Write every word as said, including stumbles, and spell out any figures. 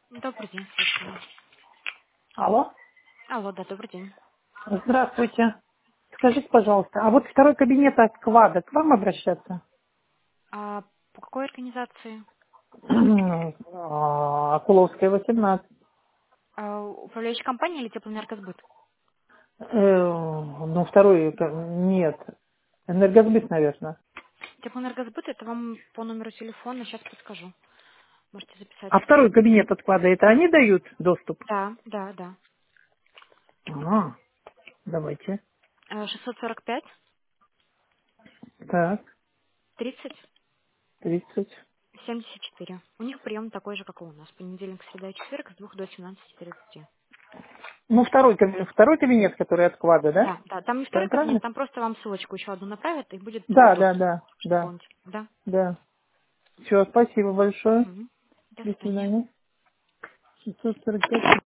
Добрый день, слушаю. Алло. Алло, да, добрый день. Здравствуйте. Скажите, пожалуйста, а вот второй кабинет от Квада, к вам обращаться? А по какой организации? А, Акуловская, восемнадцать. А, управляющая компания или теплоэнергосбыт? Э, Ну, второй, это- нет. Энергосбыт, наверное. Теплоэнергосбыт, это вам по номеру телефона, сейчас подскажу. Можете записать. А второй кабинет от Квада, это они дают доступ? Да, да, да. А, давайте. Э, шестьсот сорок пять Так, тридцать тридцать. семьдесят четыре. У них прием такой же, как и у нас. Понедельник, среда и четверг с двух до семнадцати тридцати. Ну, второй кабинет, второй кабинет, который от Квада, да? Да, да, там не второй Прям кабинет, правильно? там просто вам ссылочку еще одну направят, и будет э, Да, да, доступ да, да, дополнительный. Да. да. Все, спасибо большое. Мгм. До До свидания. свидания. шестьсот сорок пять